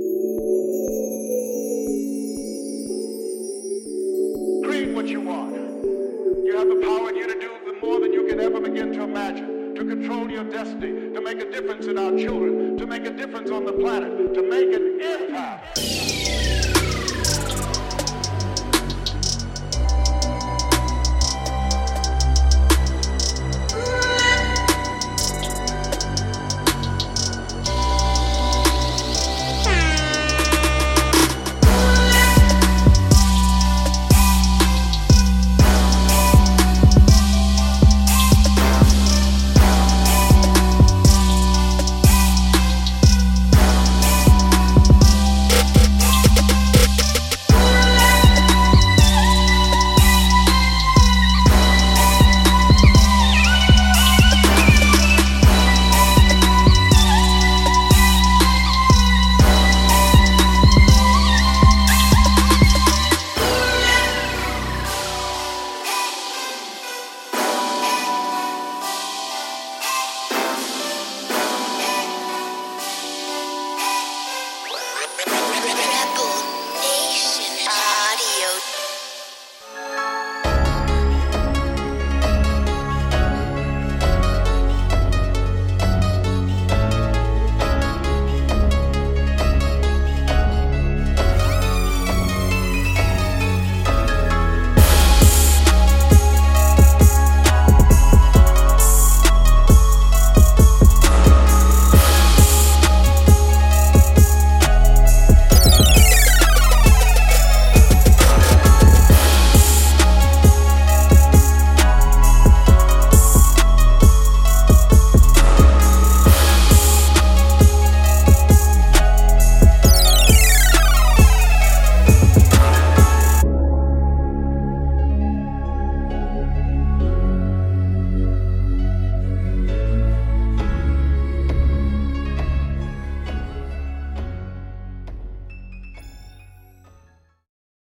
Create what you want. You have the power in you to do more than you can ever begin to imagine, to control your destiny, to make a difference in our children, to make a difference on the planet, to make a